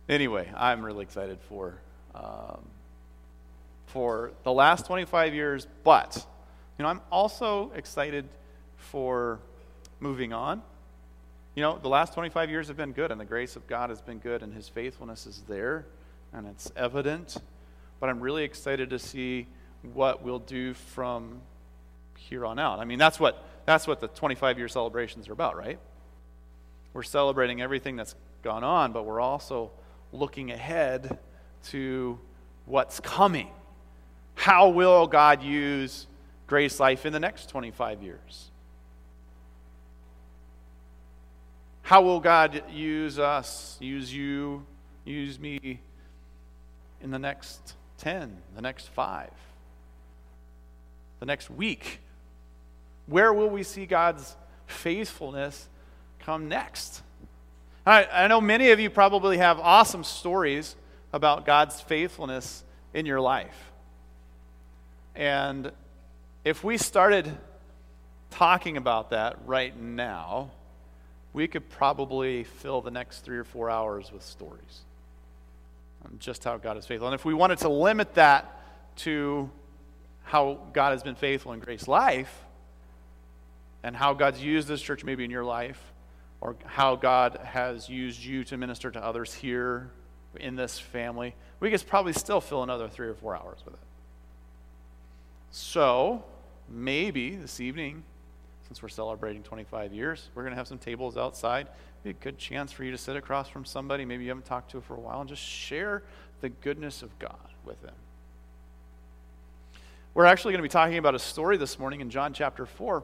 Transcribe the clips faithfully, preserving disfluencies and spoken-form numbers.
Anyway, I'm really excited for um, for the last twenty-five years, but you know, I'm also excited for moving on. You know, the last twenty-five years have been good, and the grace of God has been good, and His faithfulness is there, and it's evident. But I'm really excited to see what we'll do from here on out. I mean, that's what that's what the twenty-five-year celebrations are about, right? We're celebrating everything that's gone on, but we're also looking ahead to what's coming. How will God use Grace Life in the next twenty-five years? How will God use us, use you, use me in the next ten, the next five, the next week? Where will we see God's faithfulness come next? I, I know many of you probably have awesome stories about God's faithfulness in your life. And if we started talking about that right now, we could probably fill the next three or four hours with stories on just how God is faithful. And if we wanted to limit that to how God has been faithful in Grace Life, and how God's used this church maybe in your life, or how God has used you to minister to others here in this family, we could probably still fill another three or four hours with it. So, maybe this evening, since we're celebrating twenty-five years, we're going to have some tables outside. Be a good chance for you to sit across from somebody maybe you haven't talked to for a while and just share the goodness of God with them. We're actually going to be talking about a story this morning in John chapter four.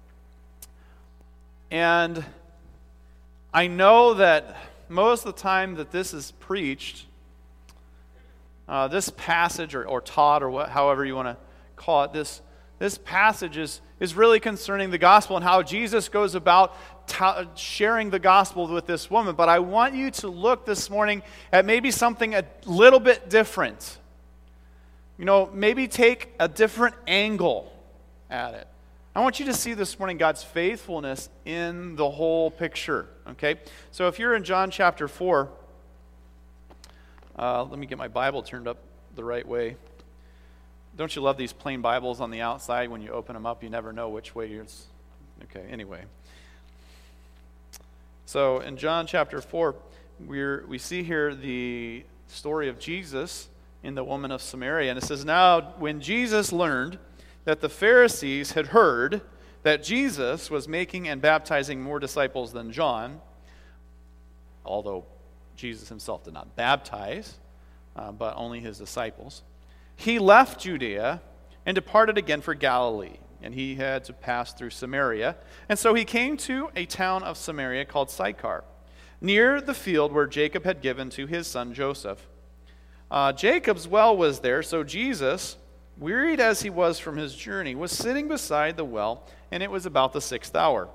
And I know that most of the time that this is preached, uh, this passage or, or taught or what, however you want to call it, this this passage is, is really concerning the gospel and how Jesus goes about ta- sharing the gospel with this woman. But I want you to look this morning at maybe something a little bit different. You know, maybe take a different angle at it. I want you to see this morning God's faithfulness in the whole picture, okay? So if you're in John chapter four, uh, let me get my Bible turned up the right way. Don't you love these plain Bibles on the outside? When you open them up, you never know which way you're... Okay, anyway. So in John chapter four, we're, we see here the story of Jesus in the woman of Samaria. And it says, now when Jesus learned that the Pharisees had heard that Jesus was making and baptizing more disciples than John, although Jesus himself did not baptize, uh, but only his disciples, he left Judea and departed again for Galilee, and he had to pass through Samaria. And so he came to a town of Samaria called Sychar, near the field where Jacob had given to his son Joseph. Uh, Jacob's well was there, so Jesus, wearied as he was from his journey, was sitting beside the well, and it was about the sixth hour.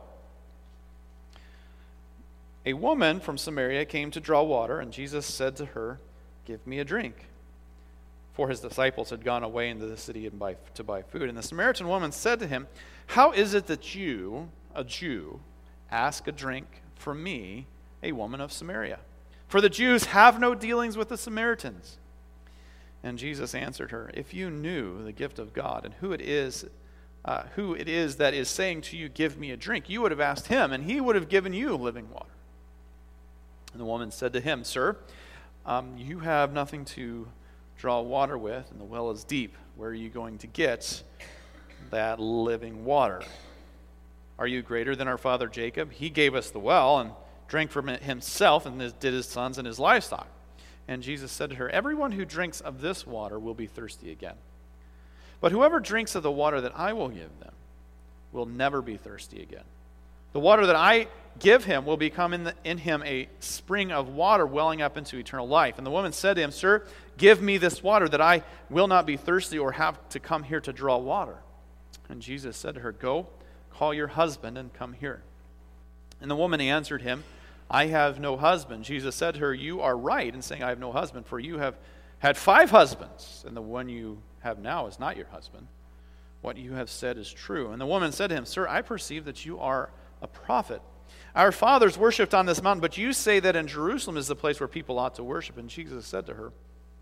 A woman from Samaria came to draw water, and Jesus said to her, "Give me a drink." For his disciples had gone away into the city and buy, to buy food. And the Samaritan woman said to him, "How is it that you, a Jew, ask a drink from me, a woman of Samaria? For the Jews have no dealings with the Samaritans." And Jesus answered her, "If you knew the gift of God and who it is, uh, who it is that is saying to you, 'Give me a drink,' you would have asked him, and he would have given you living water." And the woman said to him, "Sir, um, you have nothing to draw water with, and the well is deep. Where are you going to get that living water? Are you greater than our father Jacob? He gave us the well and drank from it himself, and did his sons and his livestock." And Jesus said to her, "Everyone who drinks of this water will be thirsty again. But whoever drinks of the water that I will give them will never be thirsty again. The water that I give him will become in, the, in him a spring of water welling up into eternal life." And the woman said to him, "Sir, give me this water that I will not be thirsty or have to come here to draw water." And Jesus said to her, "Go, call your husband and come here." And the woman answered him, "I have no husband." Jesus said to her, "You are right in saying I have no husband, for you have had five husbands, and the one you have now is not your husband. What you have said is true." And the woman said to him, "Sir, I perceive that you are a prophet. Our fathers worshipped on this mountain, but you say that in Jerusalem is the place where people ought to worship. And Jesus said to her,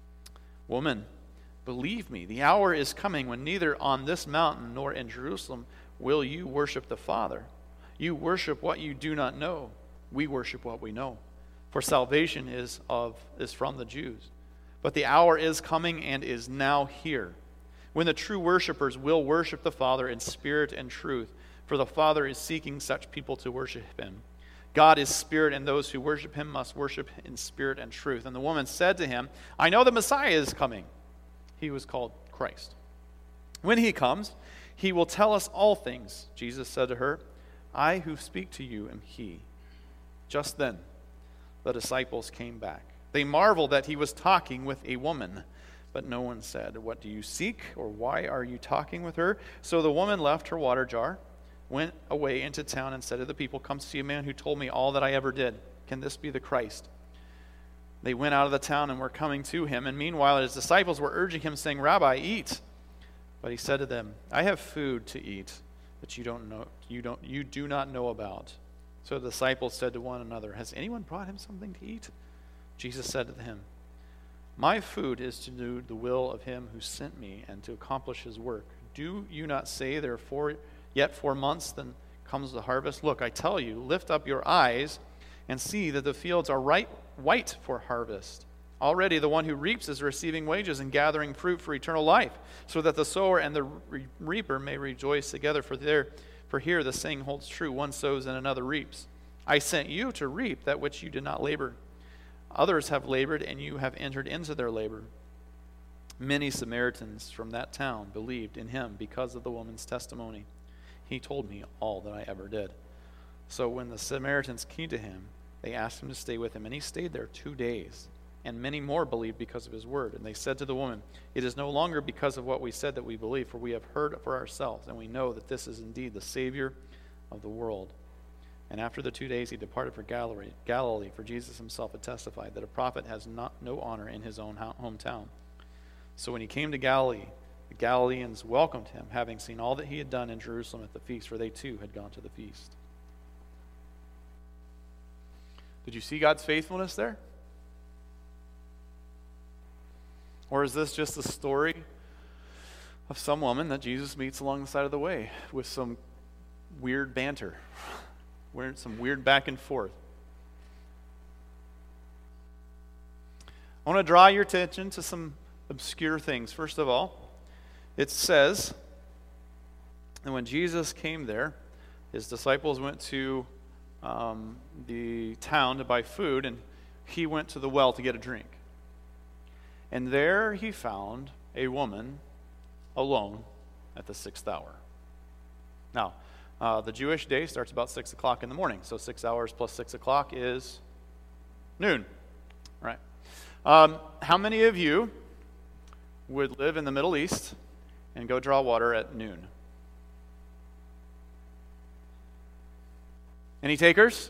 Woman, believe me, the hour is coming when neither on this mountain nor in Jerusalem will you worship the Father. You worship what you do not know. We worship what we know. For salvation is of is from the Jews. But the hour is coming and is now here, when the true worshipers will worship the Father in spirit and truth. For the Father is seeking such people to worship him. God is spirit, and those who worship him must worship in spirit and truth. And the woman said to him, I know the Messiah is coming. He was called Christ. When he comes, he will tell us all things. Jesus said to her, I who speak to you am he. Just then, the disciples came back. They marveled that he was talking with a woman. But no one said, What do you seek? Or why are you talking with her? So the woman left her water jar, went away into town, and said to the people, Come see a man who told me all that I ever did. Can this be the Christ? They went out of the town and were coming to him. And meanwhile his disciples were urging him, saying, Rabbi, eat. But he said to them, I have food to eat that you don't know, you don't, you do not know about. So the disciples said to one another, Has anyone brought him something to eat? Jesus said to him, My food is to do the will of him who sent me and to accomplish his work. Do you not say, Therefore, yet four months, then comes the harvest? Look, I tell you, lift up your eyes and see that the fields are ripe, white for harvest. Already the one who reaps is receiving wages and gathering fruit for eternal life, so that the sower and the re- reaper may rejoice together. For there, for here the saying holds true, one sows and another reaps. I sent you to reap that which you did not labor. Others have labored, and you have entered into their labor. Many Samaritans from that town believed in him because of the woman's testimony. He told me all that I ever did. So when the Samaritans came to him, they asked him to stay with him, and he stayed there two days. And many more believed because of his word. And they said to the woman, It is no longer because of what we said that we believe, for we have heard it for ourselves, and we know that this is indeed the Savior of the world. And after the two days he departed for Galilee, Galilee, for Jesus himself had testified that a prophet has not no honor in his own hometown. So when he came to Galilee, the Galileans welcomed him, having seen all that he had done in Jerusalem at the feast, for they too had gone to the feast. Did you see God's faithfulness there? Or is this just a story of some woman that Jesus meets along the side of the way with some weird banter, some weird back and forth? I want to draw your attention to some obscure things. First of all, it says that when Jesus came there, his disciples went to um, the town to buy food, and he went to the well to get a drink. And there he found a woman alone at the sixth hour. Now, uh, the Jewish day starts about six o'clock in the morning, so six hours plus six o'clock is noon, right? Um, how many of you would live in the Middle East and go draw water at noon? Any takers?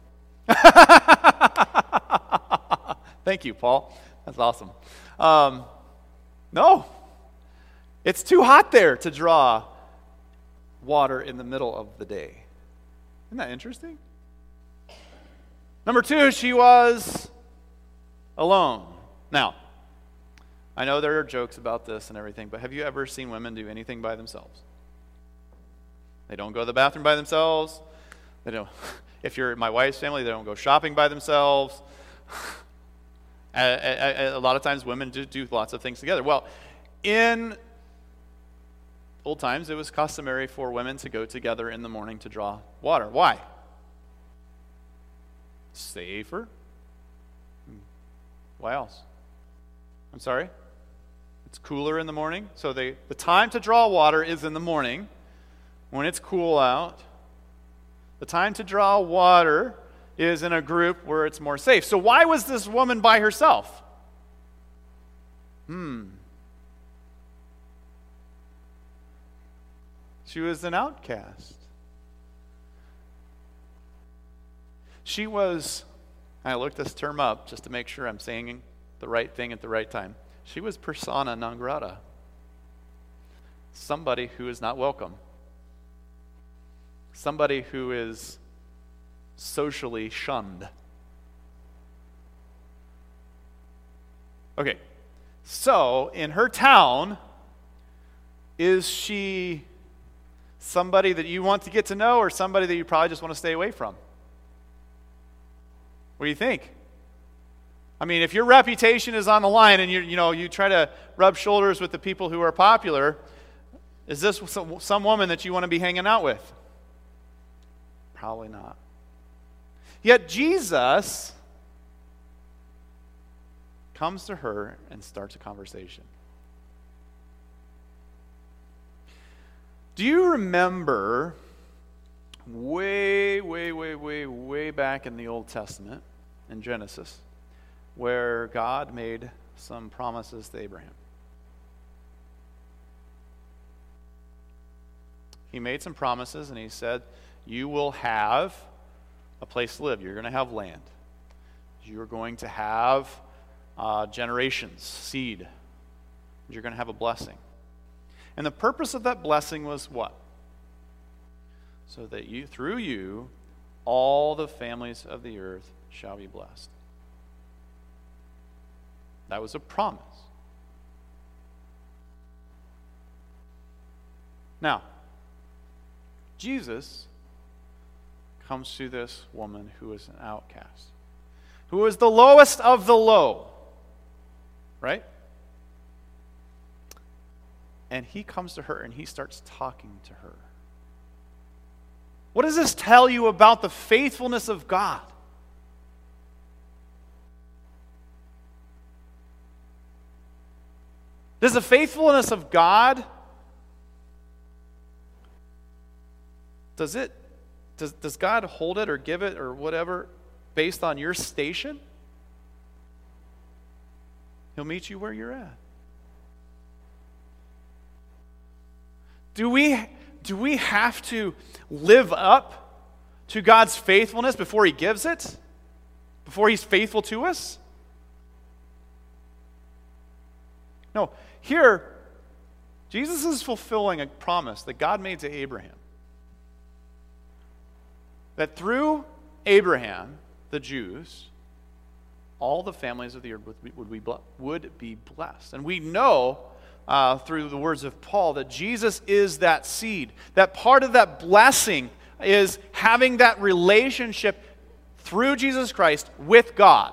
Thank you, Paul. That's awesome. Um, no, it's too hot there to draw water in the middle of the day. Isn't that interesting? Number two, she was alone. Now, I know there are jokes about this and everything, but have you ever seen women do anything by themselves? They don't go to the bathroom by themselves. They don't. If you're my wife's family, they don't go shopping by themselves. A, a, a lot of times women do, do lots of things together. Well, in old times, it was customary for women to go together in the morning to draw water. Why? Safer. Why else? I'm sorry? It's cooler in the morning. So they, the time to draw water is in the morning when it's cool out. The time to draw water is in a group where it's more safe. So why was this woman by herself? Hmm. She was an outcast. She was, I looked this term up just to make sure I'm saying the right thing at the right time. She was persona non grata. Somebody who is not welcome. Somebody who is socially shunned. Okay, so in her town, is she somebody that you want to get to know or somebody that you probably just want to stay away from? What do you think? I mean, if your reputation is on the line and you you know you try to rub shoulders with the people who are popular, is this some, some woman that you want to be hanging out with? Probably not. Yet Jesus comes to her and starts a conversation. Do you remember way, way, way, way, way back in the Old Testament, in Genesis, where God made some promises to Abraham? He made some promises and he said, you will have a place to live. You're going to have land. You're going to have uh, generations, seed. You're going to have a blessing. And the purpose of that blessing was what? So that you, through you, all the families of the earth shall be blessed. That was a promise. Now, Jesus comes to this woman who is an outcast, who is the lowest of the low, right? And he comes to her and he starts talking to her. What does this tell you about the faithfulness of God? Does the faithfulness of God, does it, does, does God hold it or give it or whatever based on your station? He'll meet you where you're at. Do we, do we have to live up to God's faithfulness before he gives it? Before he's faithful to us? No. Here, Jesus is fulfilling a promise that God made to Abraham. That through Abraham, the Jews, all the families of the earth would be, would be, would be blessed. And we know uh, through the words of Paul that Jesus is that seed. That part of that blessing is having that relationship through Jesus Christ with God.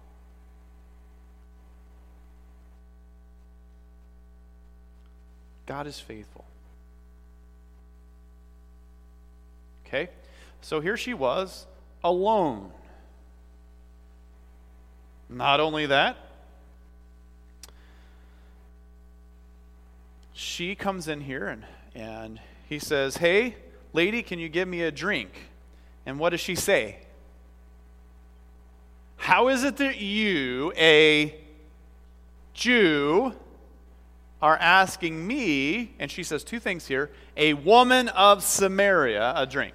God is faithful. Okay? So here she was, alone. Not only that, she comes in here and, and he says, hey, lady, can you give me a drink? And what does she say? How is it that you, a Jew, are asking me, and she says two things here, a woman of Samaria, a drink?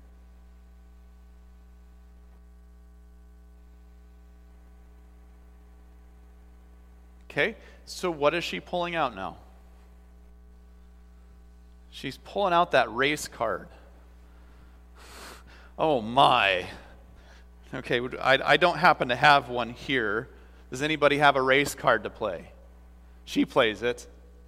Okay, so what is she pulling out now? She's pulling out that race card. Oh my. Okay, I, I don't happen to have one here. Does anybody have a race card to play? She plays it.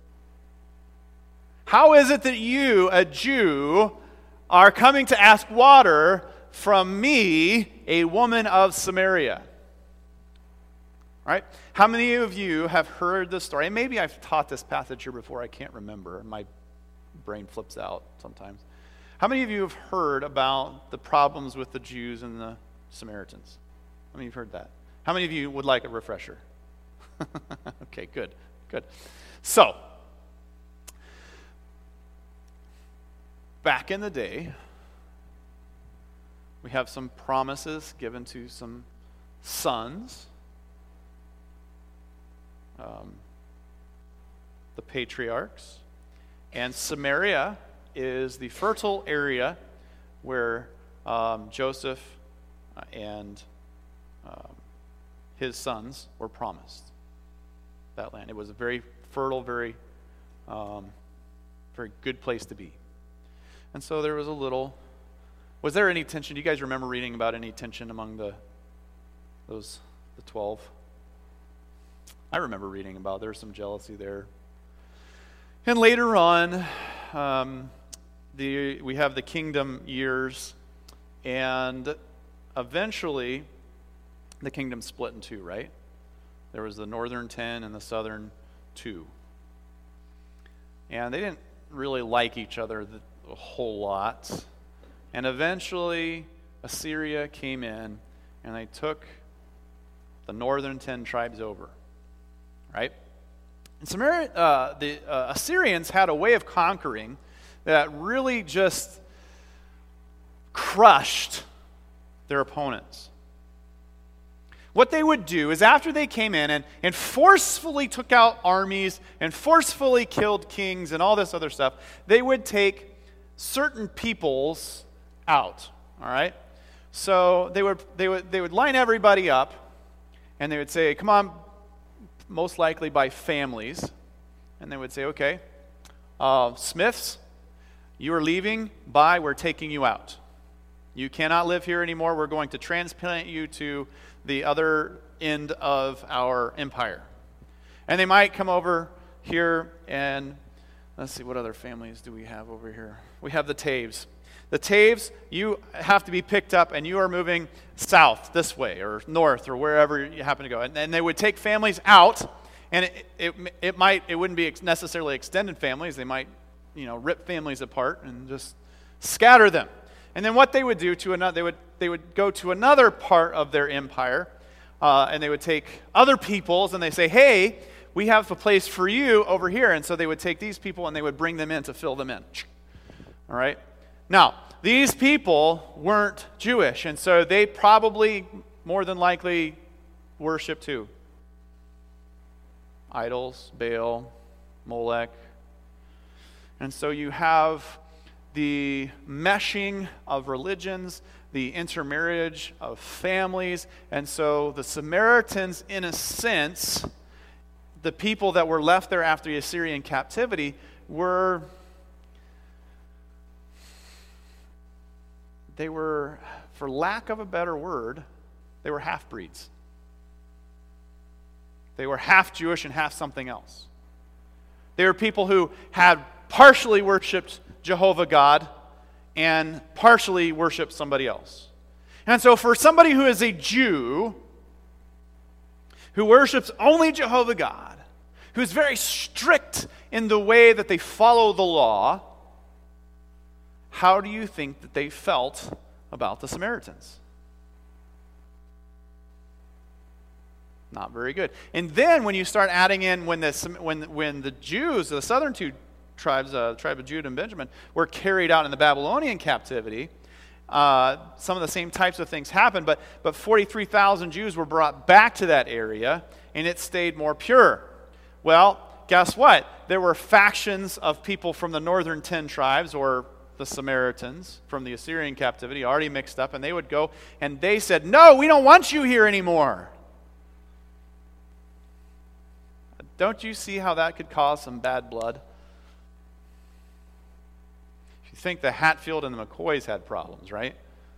How is it that you, a Jew, are coming to ask water from me, a woman of Samaria? All right? How many of you have heard this story? And maybe I've taught this passage here before. I can't remember. My brain flips out sometimes. How many of you have heard about the problems with the Jews and the Samaritans? How many of you have heard that? How many of you would like a refresher? Okay, good, good. So, back in the day, we have some promises given to some sons. Um, the patriarchs. And Samaria is the fertile area where um, Joseph and um, his sons were promised that land. It was a very fertile, very, um, very good place to be. And so there was a little Was there any tension? Do you guys remember reading about any tension among the those the twelve? I remember reading about there was some jealousy there. And later on, um, the we have the kingdom years, and eventually the kingdom split in two, right? There was the northern ten and the southern two. And they didn't really like each other a whole lot. And eventually Assyria came in and they took the northern ten tribes over, right? And Samaria, uh, the uh, Assyrians had a way of conquering that really just crushed their opponents. What they would do is after they came in and, and forcefully took out armies and forcefully killed kings and all this other stuff, they would take certain peoples out, all right? So they would they would they would line everybody up and they would say, come on, most likely by families, and they would say, okay, uh, Smiths, you are leaving, bye, we're taking you out. You cannot live here anymore. We're going to transplant you to the other end of our empire. And they might come over here and, let's see, what other families do we have over here? We have the Taves. The Taves, you have to be picked up and you are moving south this way or north or wherever you happen to go. And, and they would take families out, and it, it, it might, it wouldn't be necessarily extended families. They might, you know, rip families apart and just scatter them. And then what they would do to another, they would they would go to another part of their empire, uh, and they would take other peoples, and they say, hey, we have a place for you over here. And so they would take these people and they would bring them in to fill them in. All right? Now, these people weren't Jewish, and so they probably, more than likely, worshiped who? Idols, Baal, Molech. And so you have the meshing of religions, the intermarriage of families, and so the Samaritans, in a sense, the people that were left there after the Assyrian captivity, were, they were, for lack of a better word, they were half-breeds. They were half Jewish and half something else. They were people who had partially worshipped Jehovah God and partially worship somebody else. And so for somebody who is a Jew, who worships only Jehovah God, who's very strict in the way that they follow the law, how do you think that they felt about the Samaritans? Not very good. And then when you start adding in when the when when the Jews, the southern two tribes, uh, the tribe of Judah and Benjamin, were carried out in the Babylonian captivity, uh, some of the same types of things happened, but, but forty-three thousand Jews were brought back to that area, and it stayed more pure. Well, guess what? There were factions of people from the northern ten tribes, or the Samaritans, from the Assyrian captivity, already mixed up, and they would go, and they said, no, we don't want you here anymore. Don't you see how that could cause some bad blood? If you think the Hatfield and the McCoys had problems, right?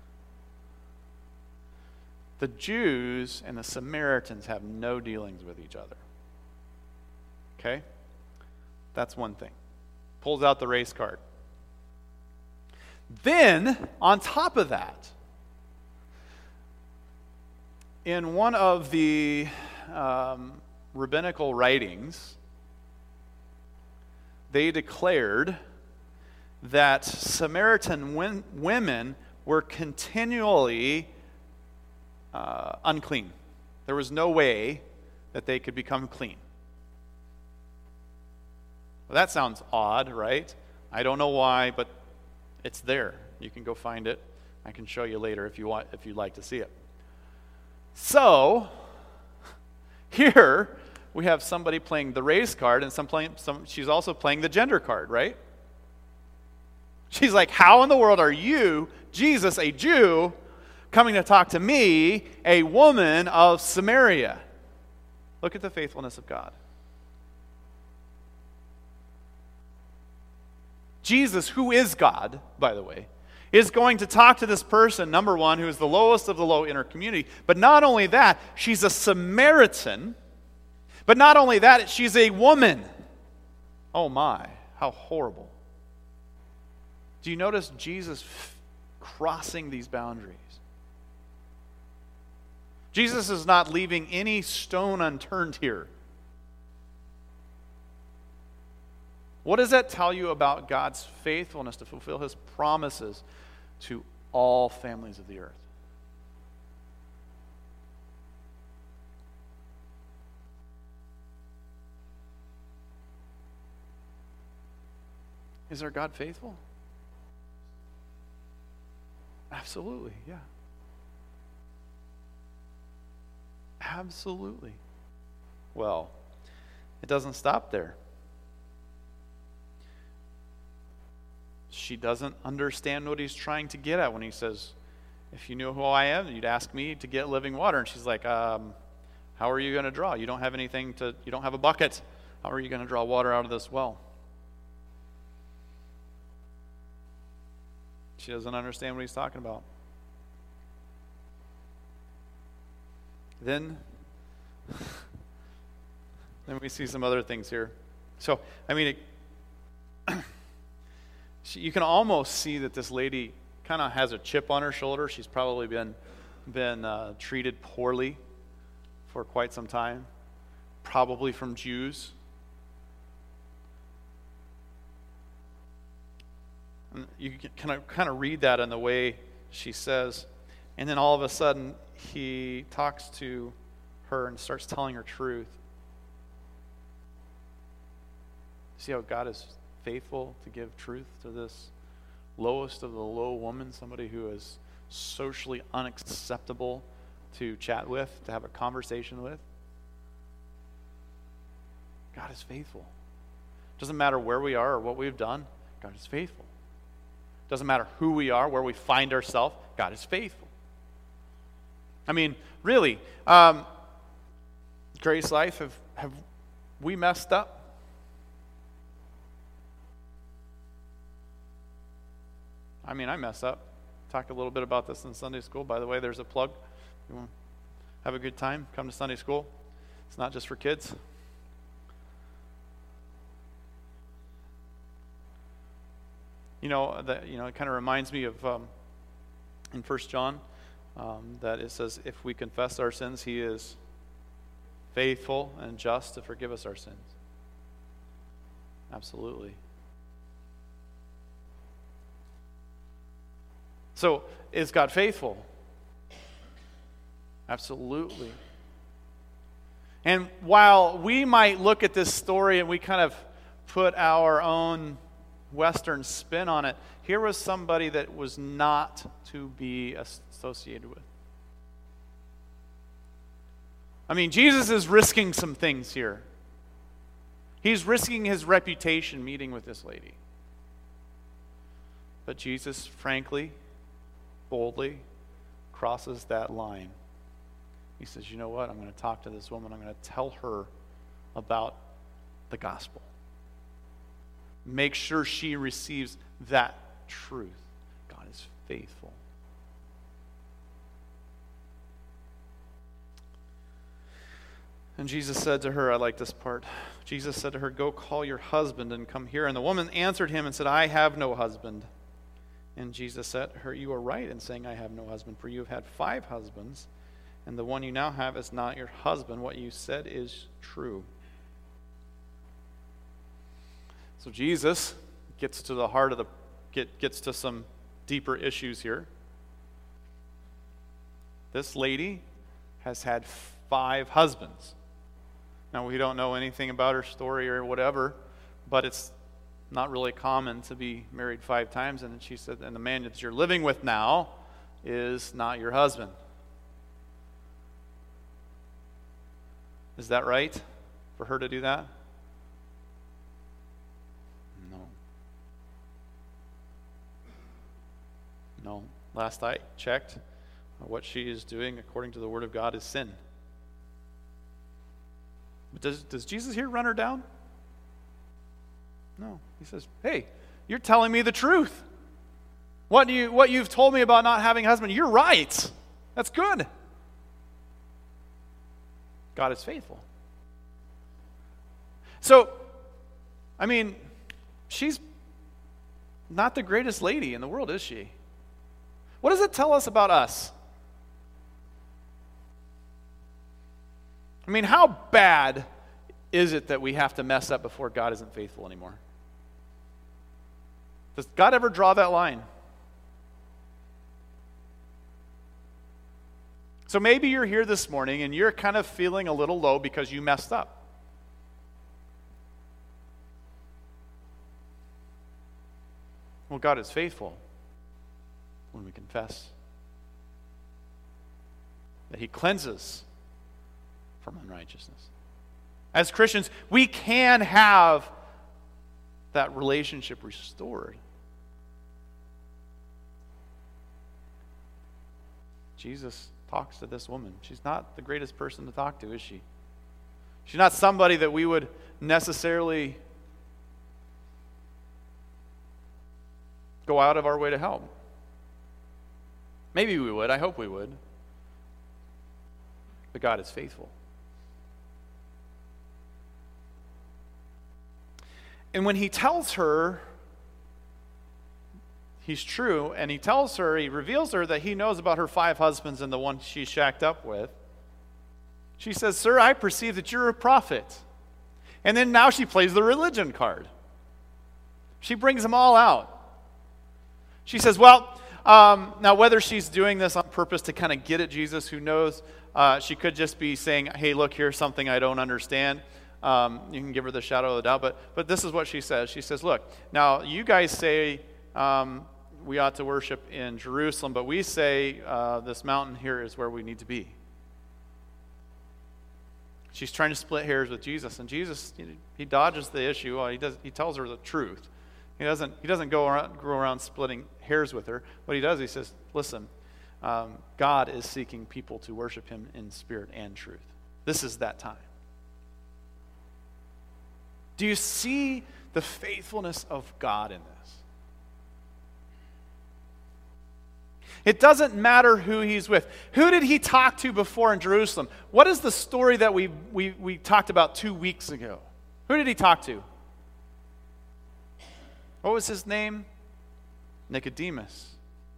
The Jews and the Samaritans have no dealings with each other. Okay? That's one thing. Pulls out the race card. Then, on top of that, in one of the um, rabbinical writings, they declared that Samaritan win- women were continually uh, unclean. There was no way that they could become clean. Well, that sounds odd, right? I don't know why, but it's there. You can go find it. I can show you later if you want, if you'd like to see it. So, here we have somebody playing the race card, and some playing, some, she's also playing the gender card, right? She's like, how in the world are you, Jesus, a Jew, coming to talk to me, a woman of Samaria? Look at the faithfulness of God. Jesus, who is God, by the way, is going to talk to this person, number one, who is the lowest of the low in her community. But not only that, she's a Samaritan. But not only that, she's a woman. Oh my, how horrible. Do you notice Jesus f- crossing these boundaries? Jesus is not leaving any stone unturned here. What does that tell you about God's faithfulness to fulfill His promises to all families of the earth? Is our God faithful? Absolutely, yeah. Absolutely. Well, it doesn't stop there. She doesn't understand what he's trying to get at when he says, if you knew who I am, you'd ask me to get living water. And she's like, um, how are you going to draw? You don't have anything to, you don't have a bucket. How are you going to draw water out of this well? She doesn't understand what he's talking about. Then, then we see some other things here. So, I mean, it, she, you can almost see that this lady kind of has a chip on her shoulder. She's probably been been uh, treated poorly for quite some time, probably from Jews. And you can kind of kind of read that in the way she says, and then all of a sudden he talks to her and starts telling her truth. See how God is faithful to give truth to this lowest of the low woman, somebody who is socially unacceptable to chat with, to have a conversation with. God is faithful. Doesn't matter where we are or what we've done, God is faithful. Doesn't matter who we are, where we find ourselves, God is faithful. I mean, really, um, Grace Life, have, have we messed up? I mean, I mess up. Talk a little bit about this in Sunday school. By the way, there's a plug. You want to have a good time? Come to Sunday school. It's not just for kids. You know, that, you know, it kind of reminds me of um, in First John um, that it says, if we confess our sins, He is faithful and just to forgive us our sins. Absolutely. So, is God faithful? Absolutely. And while we might look at this story and we kind of put our own Western spin on it, here was somebody that was not to be associated with. I mean, Jesus is risking some things here. He's risking his reputation meeting with this lady. But Jesus, frankly, boldly crosses that line. He says, you know what? I'm going to talk to this woman. I'm going to tell her about the gospel. Make sure she receives that truth. God is faithful. And Jesus said to her, I like this part. Jesus said to her, go call your husband and come here. And the woman answered him and said, I have no husband. And Jesus said to her, you are right in saying I have no husband, for you have had five husbands, and the one you now have is not your husband. What you said is true. So Jesus gets to the heart of the, get, gets to some deeper issues here. This lady has had five husbands. Now, we don't know anything about her story or whatever, but it's not really common to be married five times. And she said, and the man that you're living with now is not your husband. Is that right for her to do that? No. No. Last I checked, what she is doing according to the Word of God is sin. But does, does Jesus here run her down? No. He says, hey, you're telling me the truth. What do you what you've told me about not having a husband, you're right. That's good. God is faithful. So, I mean, she's not the greatest lady in the world, is she? What does it tell us about us? I mean, how bad is it that we have to mess up before God isn't faithful anymore? Does God ever draw that line? So maybe you're here this morning and you're kind of feeling a little low because you messed up. Well, God is faithful when we confess that He cleanses from unrighteousness. As Christians, we can have that relationship restored. Jesus talks to this woman. She's not the greatest person to talk to, is she? She's not somebody that we would necessarily go out of our way to help. Maybe we would. I hope we would. But God is faithful. And when He tells her He's true, and He tells her, He reveals her that He knows about her five husbands and the one she's shacked up with, she says, "Sir, I perceive that you're a prophet." And then now she plays the religion card. She brings them all out. She says, well, um, now whether she's doing this on purpose to kind of get at Jesus, who knows? Uh, she could just be saying, hey, look, here's something I don't understand. Um, you can give her the shadow of the doubt, but but this is what she says. She says, look, now you guys say um, we ought to worship in Jerusalem, but we say uh, this mountain here is where we need to be. She's trying to split hairs with Jesus, and Jesus, he dodges the issue. Well, he does. He tells her the truth. He doesn't. He doesn't go around, go around splitting hairs with her. What he does, he says, listen, um, God is seeking people to worship Him in spirit and truth. This is that time. Do you see the faithfulness of God in this? It doesn't matter who He's with. Who did He talk to before in Jerusalem? What is the story that we, we, we talked about two weeks ago? Who did He talk to? What was his name? Nicodemus.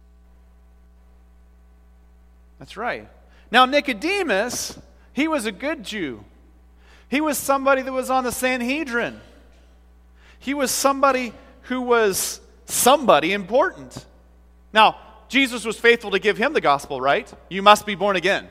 That's right. Now, Nicodemus, he was a good Jew. He was somebody that was on the Sanhedrin. He was somebody who was somebody important. Now, Jesus was faithful to give him the gospel, right? You must be born again.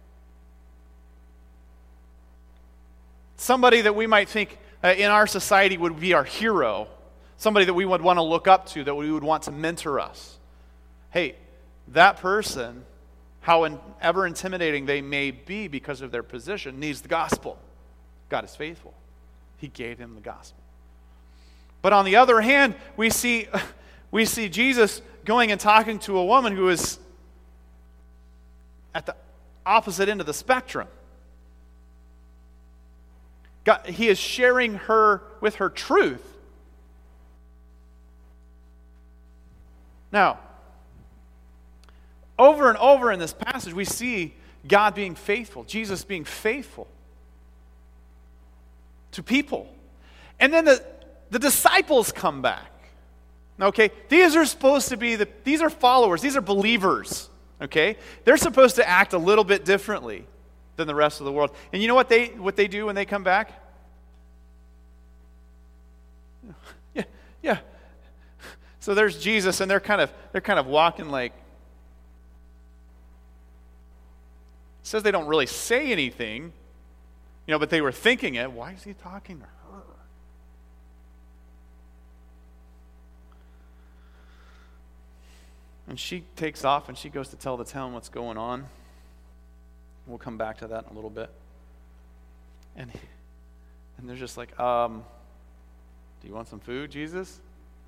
Somebody that we might think uh, in our society would be our hero. Somebody that we would want to look up to, that we would want to mentor us. Hey, that person, however intimidating they may be because of their position, needs the gospel. God is faithful. He gave him the gospel. But on the other hand, we see, we see Jesus going and talking to a woman who is at the opposite end of the spectrum. God, he is sharing her with her truth. Now, over and over in this passage, we see God being faithful, Jesus being faithful to people. And then the, the disciples come back. Okay, these are supposed to be, the, these are followers, these are believers. Okay, they're supposed to act a little bit differently than the rest of the world. And you know what they what they do when they come back? Yeah, yeah. So there's Jesus, and they're kind of they're kind of walking like. It says they don't really say anything, you know, but they were thinking it. Why is he talking to her? And she takes off and she goes to tell the town what's going on. We'll come back to that in a little bit. And and they're just like, um, do you want some food, Jesus?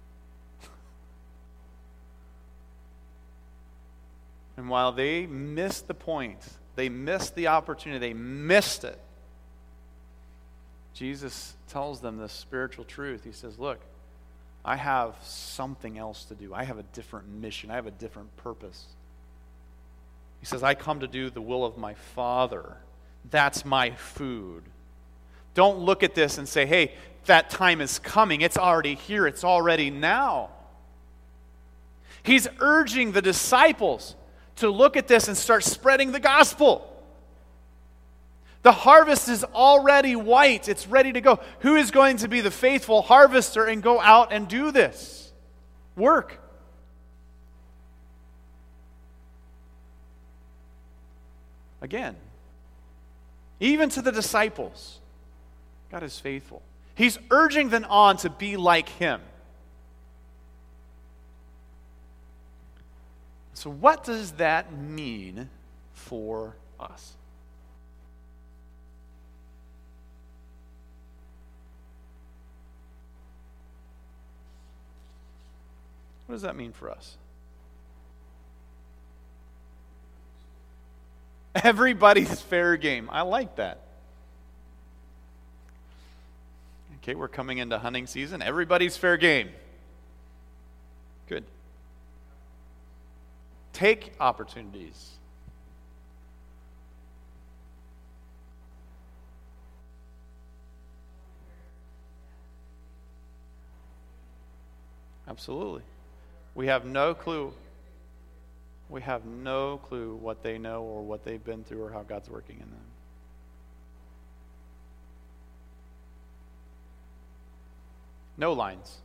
And while they missed the point, they missed the opportunity, they missed it, Jesus tells them this spiritual truth. He says, look, I have something else to do. I have a different mission. I have a different purpose. He says, I come to do the will of my Father. That's my food. Don't look at this and say, hey, that time is coming. It's already here. It's already now. He's urging the disciples to look at this and start spreading the gospel. The harvest is already white. It's ready to go. Who is going to be the faithful harvester and go out and do this work? Again, even to the disciples, God is faithful. He's urging them on to be like Him. So what does that mean for us? What does that mean for us? Everybody's fair game. I like that. Okay, we're coming into hunting season. Everybody's fair game. Good. Take opportunities. Absolutely. We have no clue. We have no clue what they know or what they've been through or how God's working in them. No lines.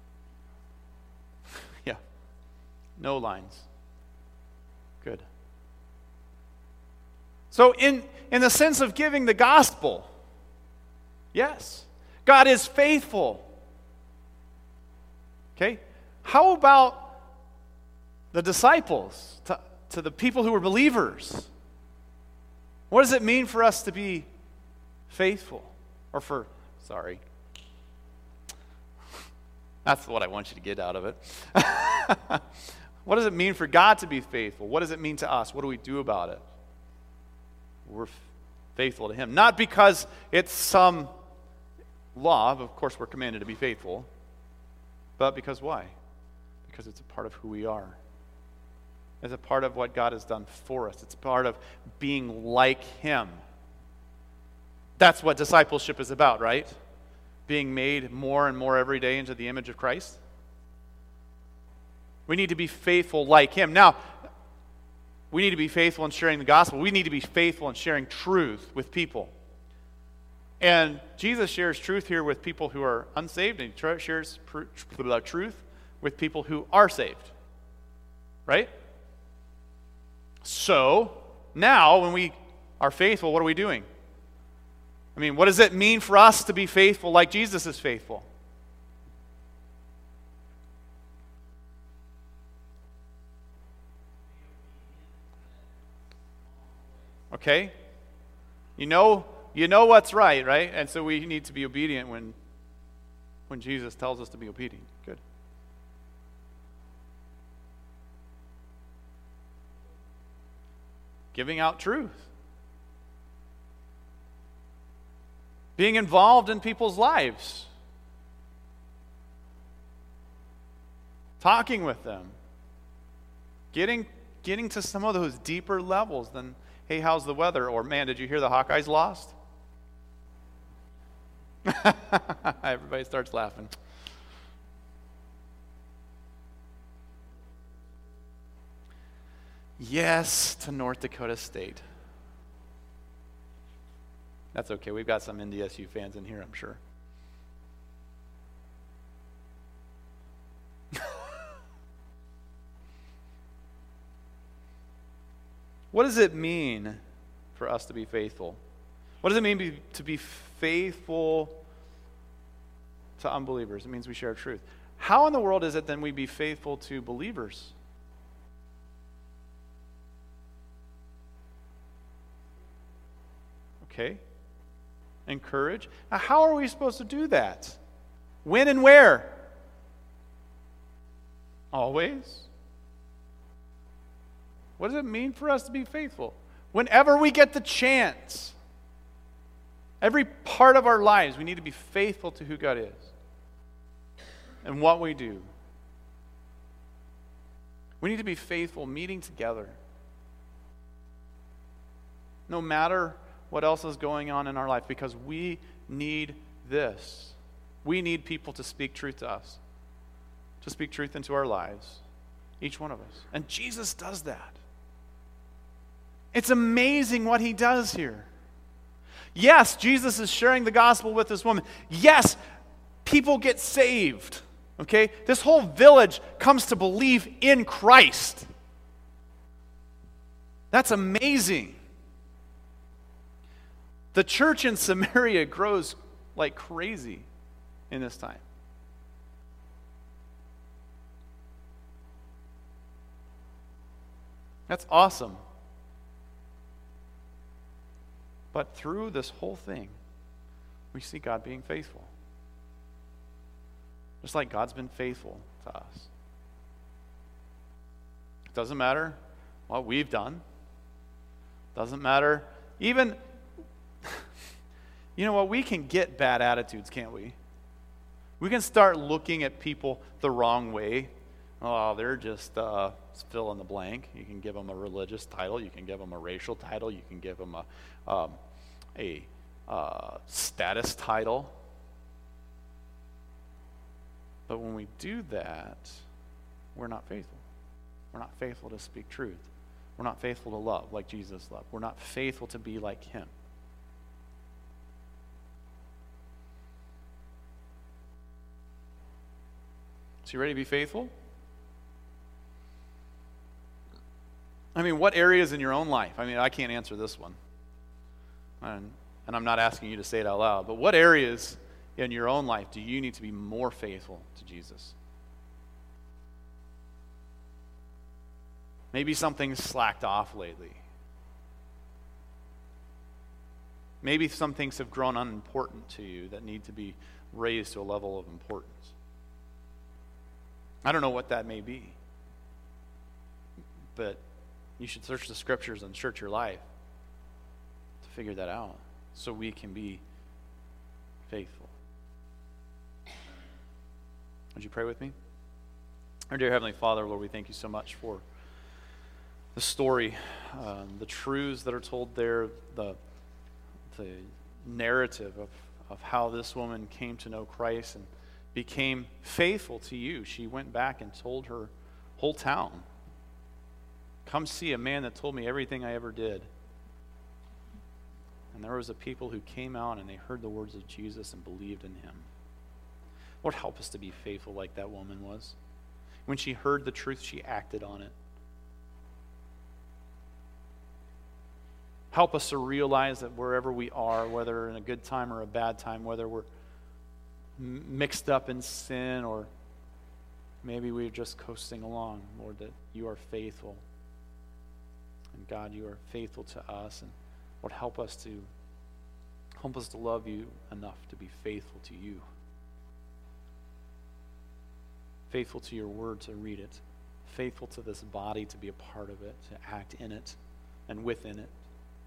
Yeah. No lines. Good. So in, in the sense of giving the gospel, yes, God is faithful. Okay? How about the disciples, to, to the people who were believers? What does it mean for us to be faithful? Or for, sorry. That's what I want you to get out of it. What does it mean for God to be faithful? What does it mean to us? What do we do about it? We're f- faithful to Him. Not because it's some law, of course we're commanded to be faithful, but because why? Because it's a part of who we are. It's a part of what God has done for us. It's a part of being like Him. That's what discipleship is about, right? Being made more and more every day into the image of Christ. We need to be faithful like Him. Now, we need to be faithful in sharing the gospel. We need to be faithful in sharing truth with people. And Jesus shares truth here with people who are unsaved, and He shares pr- tr- truth with people who are saved. Right? So, now when we are faithful, what are we doing? I mean, what does it mean for us to be faithful like Jesus is faithful? Okay? You know, you know what's right, right? And so we need to be obedient when, when Jesus tells us to be obedient. Good. Giving out truth. Being involved in people's lives. Talking with them. Getting, getting to some of those deeper levels than, hey, how's the weather? Or, man, did you hear the Hawkeyes lost? Everybody starts laughing. Yes to North Dakota State. That's okay. We've got some N D S U fans in here, I'm sure. What does it mean for us to be faithful? What does it mean be, to be faithful to unbelievers? It means we share truth. How in the world is it then we be faithful to believers? Okay. Encourage. Now, how are we supposed to do that? When and where? Always. What does it mean for us to be faithful? Whenever we get the chance. Every part of our lives, we need to be faithful to who God is. in what we do. We need to be faithful meeting together. No matter what else is going on in our life, because we need this. We need people to speak truth to us, to speak truth into our lives, each one of us. And Jesus does that. It's amazing what he does here. Yes, Jesus is sharing the gospel with this woman. Yes, people get saved. Okay? This whole village comes to believe in Christ. That's amazing. The church in Samaria grows like crazy in this time. That's awesome. But through this whole thing, we see God being faithful. Just like God's been faithful to us. It doesn't matter what we've done. Doesn't matter. Even, you know what, we can get bad attitudes, can't we? We can start looking at people the wrong way. Oh, they're just uh, fill in the blank. You can give them a religious title. You can give them a racial title. You can give them a, um, a uh, status title. But when we do that, we're not faithful. We're not faithful to speak truth. We're not faithful to love like Jesus loved. We're not faithful to be like him. So you ready to be faithful? I mean, what areas in your own life? I mean, I can't answer this one. And, and I'm not asking you to say it out loud. But what areas in your own life do you need to be more faithful to Jesus? Maybe something's slacked off lately. Maybe some things have grown unimportant to you that need to be raised to a level of importance. I don't know what that may be. But you should search the scriptures and search your life to figure that out so we can be faithful. Would you pray with me? Our dear Heavenly Father, Lord, we thank you so much for the story, uh, the truths that are told there, the, the narrative of, of how this woman came to know Christ and became faithful to you. She went back and told her whole town, come see a man that told me everything I ever did. And there was a people who came out and they heard the words of Jesus and believed in him. Lord, help us to be faithful like that woman was. When she heard the truth, she acted on it. Help us to realize that wherever we are, whether in a good time or a bad time, whether we're m- mixed up in sin or maybe we're just coasting along, Lord, that you are faithful. And God, you are faithful to us. And Lord, help us to help us to love you enough to be faithful to you. Faithful to your word to read it. Faithful to this body to be a part of it, to act in it and within it.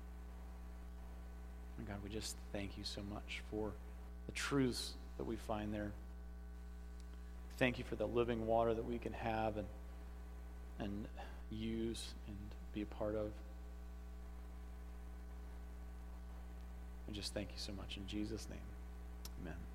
And God, we just thank you so much for the truths that we find there. Thank you for the living water that we can have and and use and be a part of. I just thank you so much in Jesus' name. Amen.